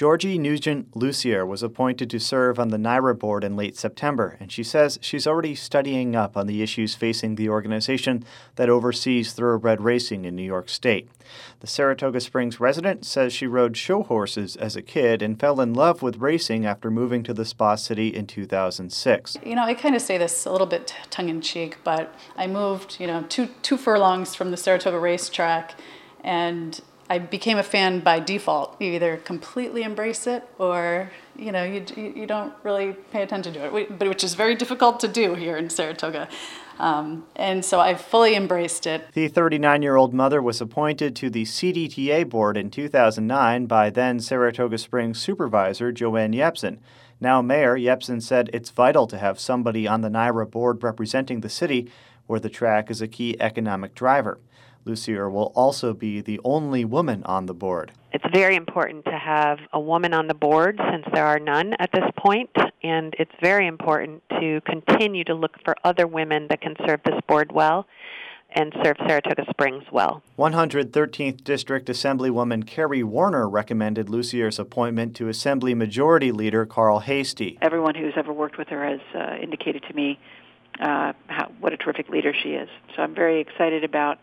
Georgie Nugent-Lucier was appointed to serve on the NYRA board in late September, and she says she's already studying up on the issues facing the organization that oversees thoroughbred racing in New York State. The Saratoga Springs resident says she rode show horses as a kid and fell in love with racing after moving to the Spa City in 2006. I kind of say this a little bit tongue-in-cheek, but I moved, two furlongs from the Saratoga racetrack, and I became a fan by default. You either completely embrace it or, you don't really pay attention to it, which is very difficult to do here in Saratoga. And so I fully embraced it. The 39-year-old mother was appointed to the CDTA board in 2009 by then Saratoga Springs supervisor Joanne Yepsen. Now Mayor, Yepsen said it's vital to have somebody on the NYRA board representing the city, where the track is a key economic driver. Lucier will also be the only woman on the board. It's very important to have a woman on the board since there are none at this point, and it's very important to continue to look for other women that can serve this board well and serve Saratoga Springs well. 113th District Assemblywoman Carrie Warner recommended Lucier's appointment to Assembly Majority Leader Carl Hastie. Everyone who's ever worked with her has indicated to me what a terrific leader she is. So I'm very excited about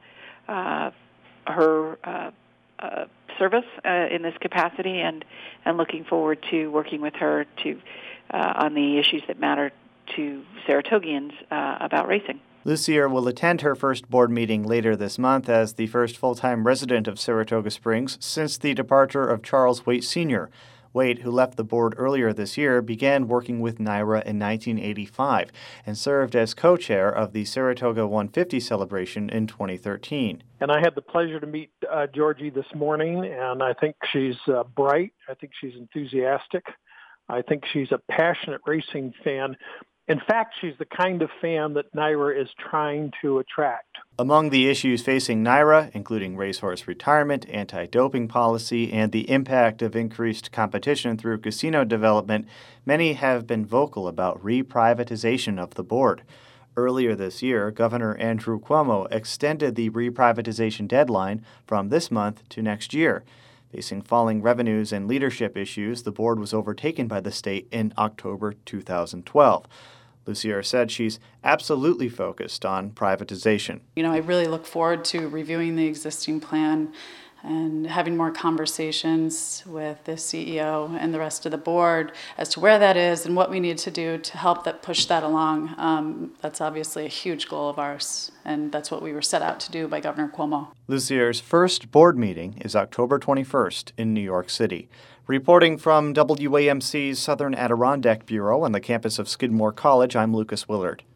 her service in this capacity, and looking forward to working with her on the issues that matter to Saratogians about racing. Lucier will attend her first board meeting later this month as the first full-time resident of Saratoga Springs since the departure of Charles Waite Sr. Waite, who left the board earlier this year, began working with NYRA in 1985 and served as co-chair of the Saratoga 150 celebration in 2013. And I had the pleasure to meet Georgie this morning, and I think she's bright. I think she's enthusiastic. I think she's a passionate racing fan. In fact, she's the kind of fan that NYRA is trying to attract. Among the issues facing NYRA, including racehorse retirement, anti-doping policy, and the impact of increased competition through casino development, many have been vocal about reprivatization of the board. Earlier this year, Governor Andrew Cuomo extended the reprivatization deadline from this month to next year. Facing falling revenues and leadership issues, the board was overtaken by the state in October 2012. Lucier said she's absolutely focused on privatization. I really look forward to reviewing the existing plan and having more conversations with the CEO and the rest of the board as to where that is and what we need to do to help push that along. That's obviously a huge goal of ours, and that's what we were set out to do by Governor Cuomo. Lucier's first board meeting is October 21st in New York City. Reporting from WAMC's Southern Adirondack Bureau on the campus of Skidmore College, I'm Lucas Willard.